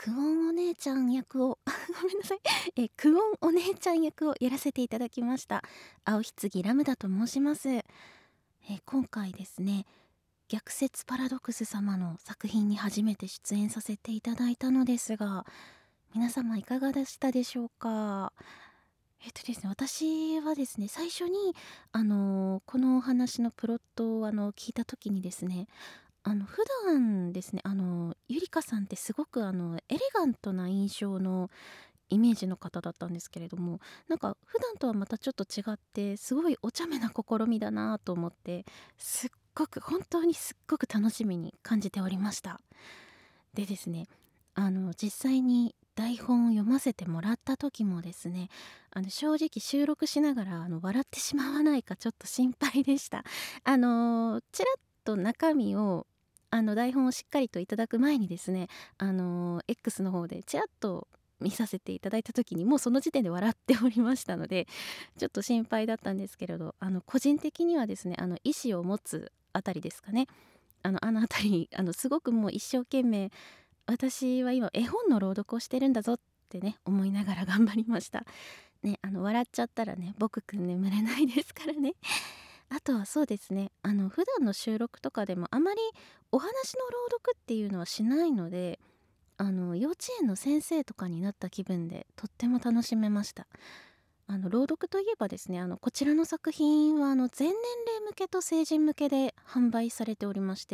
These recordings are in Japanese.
クオンお姉ちゃん役をごめんなさい、クオンお姉ちゃん役をやらせていただきました青棺ラムダと申します。今回ですね、逆説パラドクス様の作品に初めて出演させていただいたのですが、皆様いかがでしたでしょうか。ですね、私はですね、最初にこのお話のプロットを聞いた時にですね、普段ですね、ゆりかさんってすごくエレガントな印象のイメージの方だったんですけれども、なんか普段とはまたちょっと違ってすごいお茶目な試みだなと思って、すっごく本当にすっごく楽しみに感じておりました。でですね、実際に台本を読ませてもらった時もですね、正直収録しながら笑ってしまわないかちょっと心配でした。ちらっと中身を台本をしっかりといただく前にですね、X の方でちらっと見させていただいた時にもうその時点で笑っておりましたので、ちょっと心配だったんですけれど、個人的にはですね、意思を持つあたりですかね。あたりすごくもう一生懸命、私は今絵本の朗読をしてるんだぞってね思いながら頑張りました。ね、笑っちゃったらね僕くん眠れないですからね。あとはそうですね、普段の収録とかでもあまりお話の朗読っていうのはしないので、幼稚園の先生とかになった気分でとっても楽しめました。朗読といえばですね、こちらの作品は全年齢向けと成人向けで販売されておりまして、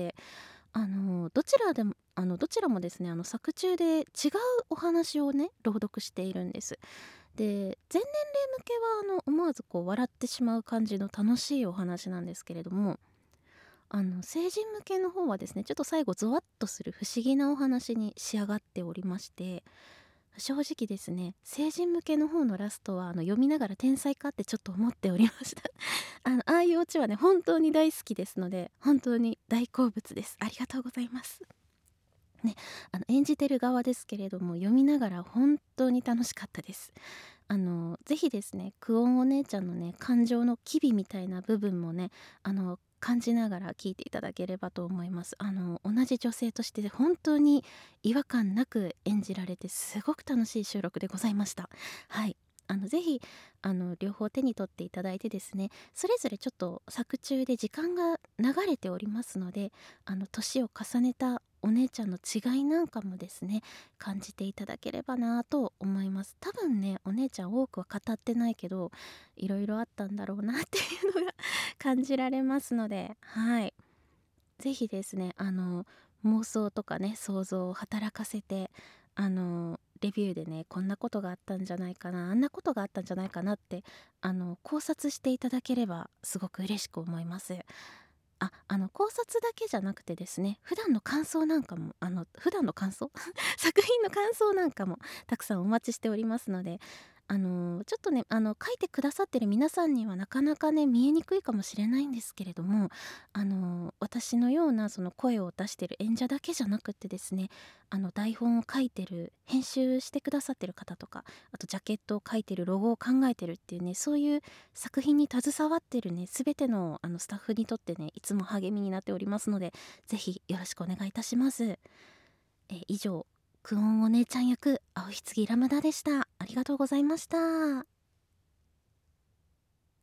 どちらもですね、作中で違うお話をね朗読しているんです。で、全年齢向けは思わずこう笑ってしまう感じの楽しいお話なんですけれども、成人向けの方はですね、ちょっと最後ゾワッとする不思議なお話に仕上がっておりまして、正直ですね、成人向けの方のラストは読みながら天才かってちょっと思っておりました。ああいうオチはね本当に大好きですので、本当に大好物です。ありがとうございます。ね、演じてる側ですけれども、読みながら本当に楽しかったです。ぜひですね、クオンお姉ちゃんのね感情の機微みたいな部分もね、感じながら聞いていただければと思います。同じ女性として本当に違和感なく演じられて、すごく楽しい収録でございました。はい。ぜひ両方手に取っていただいてですね、それぞれちょっと作中で時間が流れておりますので、年を重ねたお姉ちゃんの違いなんかもですね感じていただければなと思います。多分ねお姉ちゃん多くは語ってないけど、いろいろあったんだろうなっていうのが感じられますので、はい、ぜひですね妄想とかね想像を働かせて、レビューでねこんなことがあったんじゃないかな、あんなことがあったんじゃないかなって考察していただければすごく嬉しく思います。考察だけじゃなくてですね、普段の感想なんかも、普段の感想作品の感想なんかもたくさんお待ちしておりますので、ちょっとね、書いてくださってる皆さんにはなかなかね、見えにくいかもしれないんですけれども、私のようなその声を出してる演者だけじゃなくってですね、台本を書いてる、編集してくださってる方とか、あとジャケットを書いてる、ロゴを考えてるっていうね、そういう作品に携わってるね、全てのスタッフにとってね、いつも励みになっておりますので、ぜひよろしくお願いいたします。以上、クオンお姉ちゃん役、青ひつぎラムダでした。ありがとうございました。